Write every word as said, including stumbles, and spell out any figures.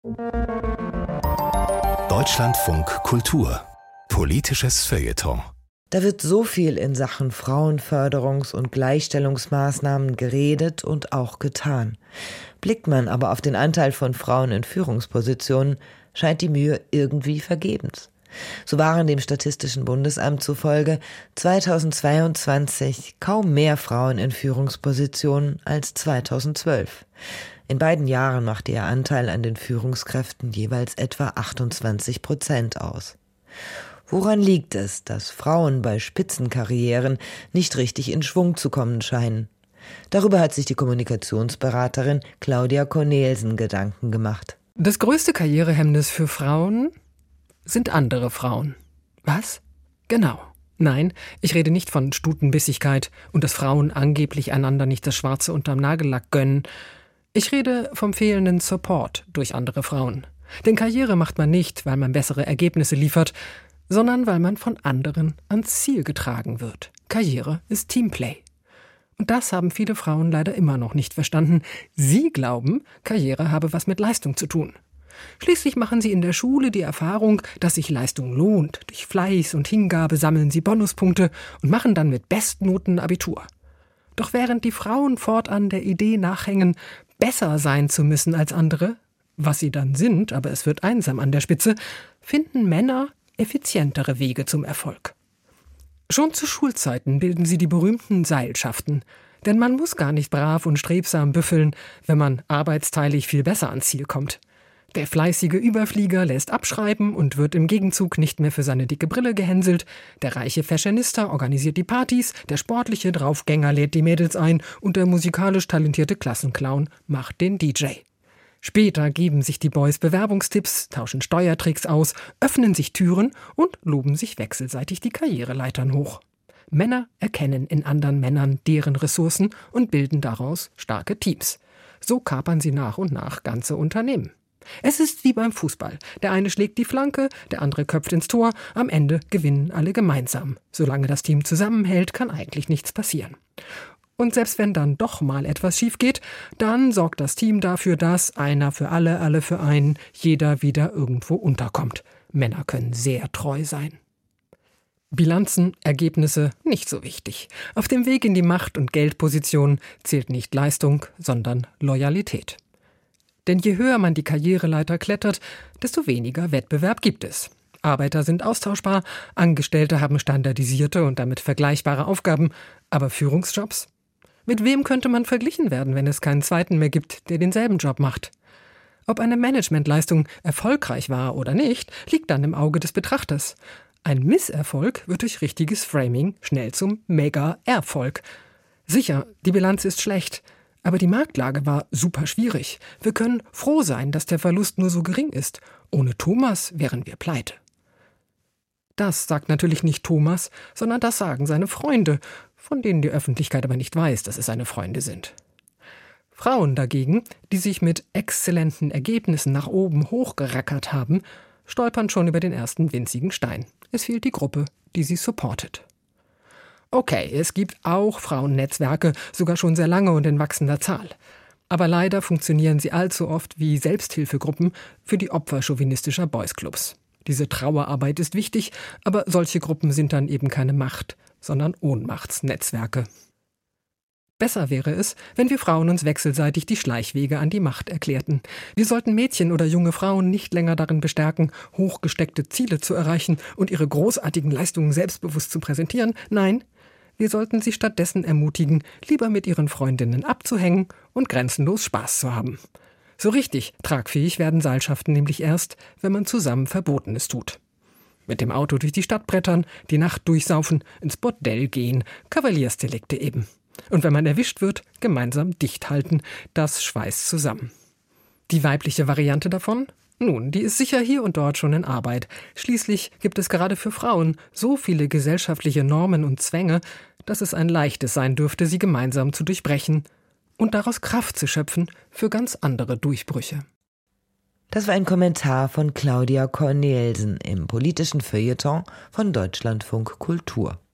Deutschlandfunk Kultur. Politisches Feuilleton. Da wird so viel in Sachen Frauenförderungs- und Gleichstellungsmaßnahmen geredet und auch getan. Blickt man aber auf den Anteil von Frauen in Führungspositionen, scheint die Mühe irgendwie vergebens. So waren dem Statistischen Bundesamt zufolge zweitausendzweiundzwanzig kaum mehr Frauen in Führungspositionen als zweitausendzwölf. In beiden Jahren machte ihr Anteil an den Führungskräften jeweils etwa achtundzwanzig Prozent aus. Woran liegt es, dass Frauen bei Spitzenkarrieren nicht richtig in Schwung zu kommen scheinen? Darüber hat sich die Kommunikationsberaterin Claudia Cornelsen Gedanken gemacht. Das größte Karrierehemmnis für Frauen sind andere Frauen. Was? Genau. Nein, ich rede nicht von Stutenbissigkeit und dass Frauen angeblich einander nicht das Schwarze unterm Nagellack gönnen. Ich rede vom fehlenden Support durch andere Frauen. Denn Karriere macht man nicht, weil man bessere Ergebnisse liefert, sondern weil man von anderen ans Ziel getragen wird. Karriere ist Teamplay. Und das haben viele Frauen leider immer noch nicht verstanden. Sie glauben, Karriere habe was mit Leistung zu tun. Schließlich machen sie in der Schule die Erfahrung, dass sich Leistung lohnt. Durch Fleiß und Hingabe sammeln sie Bonuspunkte und machen dann mit Bestnoten Abitur. Doch während die Frauen fortan der Idee nachhängen, besser sein zu müssen als andere, was sie dann sind, aber es wird einsam an der Spitze, finden Männer effizientere Wege zum Erfolg. Schon zu Schulzeiten bilden sie die berühmten Seilschaften. Denn man muss gar nicht brav und strebsam büffeln, wenn man arbeitsteilig viel besser ans Ziel kommt. Der fleißige Überflieger lässt abschreiben und wird im Gegenzug nicht mehr für seine dicke Brille gehänselt. Der reiche Fashionista organisiert die Partys, der sportliche Draufgänger lädt die Mädels ein und der musikalisch talentierte Klassenclown macht den D J. Später geben sich die Boys Bewerbungstipps, tauschen Steuertricks aus, öffnen sich Türen und loben sich wechselseitig die Karriereleitern hoch. Männer erkennen in anderen Männern deren Ressourcen und bilden daraus starke Teams. So kapern sie nach und nach ganze Unternehmen. Es ist wie beim Fußball. Der eine schlägt die Flanke, der andere köpft ins Tor. Am Ende gewinnen alle gemeinsam. Solange das Team zusammenhält, kann eigentlich nichts passieren. Und selbst wenn dann doch mal etwas schief geht, dann sorgt das Team dafür, dass einer für alle, alle für einen, jeder wieder irgendwo unterkommt. Männer können sehr treu sein. Bilanzen, Ergebnisse, nicht so wichtig. Auf dem Weg in die Macht- und Geldposition zählt nicht Leistung, sondern Loyalität. Denn je höher man die Karriereleiter klettert, desto weniger Wettbewerb gibt es. Arbeiter sind austauschbar, Angestellte haben standardisierte und damit vergleichbare Aufgaben, aber Führungsjobs? Mit wem könnte man verglichen werden, wenn es keinen zweiten mehr gibt, der denselben Job macht? Ob eine Managementleistung erfolgreich war oder nicht, liegt dann im Auge des Betrachters. Ein Misserfolg wird durch richtiges Framing schnell zum Mega-Erfolg. Sicher, die Bilanz ist schlecht, aber die Marktlage war super schwierig. Wir können froh sein, dass der Verlust nur so gering ist. Ohne Thomas wären wir pleite. Das sagt natürlich nicht Thomas, sondern das sagen seine Freunde, von denen die Öffentlichkeit aber nicht weiß, dass es seine Freunde sind. Frauen dagegen, die sich mit exzellenten Ergebnissen nach oben hochgerackert haben, stolpern schon über den ersten winzigen Stein. Es fehlt die Gruppe, die sie supportet. Okay, es gibt auch Frauennetzwerke, sogar schon sehr lange und in wachsender Zahl. Aber leider funktionieren sie allzu oft wie Selbsthilfegruppen für die Opfer chauvinistischer Boysclubs. Diese Trauerarbeit ist wichtig, aber solche Gruppen sind dann eben keine Macht, sondern Ohnmachtsnetzwerke. Besser wäre es, wenn wir Frauen uns wechselseitig die Schleichwege an die Macht erklärten. Wir sollten Mädchen oder junge Frauen nicht länger darin bestärken, hochgesteckte Ziele zu erreichen und ihre großartigen Leistungen selbstbewusst zu präsentieren. Nein, wir sollten sie stattdessen ermutigen, lieber mit ihren Freundinnen abzuhängen und grenzenlos Spaß zu haben. So richtig tragfähig werden Seilschaften nämlich erst, wenn man zusammen Verbotenes tut. Mit dem Auto durch die Stadt brettern, die Nacht durchsaufen, ins Bordell gehen, Kavaliersdelikte eben. Und wenn man erwischt wird, gemeinsam dicht halten, das schweißt zusammen. Die weibliche Variante davon? Nun, die ist sicher hier und dort schon in Arbeit. Schließlich gibt es gerade für Frauen so viele gesellschaftliche Normen und Zwänge, dass es ein leichtes sein dürfte, sie gemeinsam zu durchbrechen und daraus Kraft zu schöpfen für ganz andere Durchbrüche. Das war ein Kommentar von Claudia Cornelsen im politischen Feuilleton von Deutschlandfunk Kultur.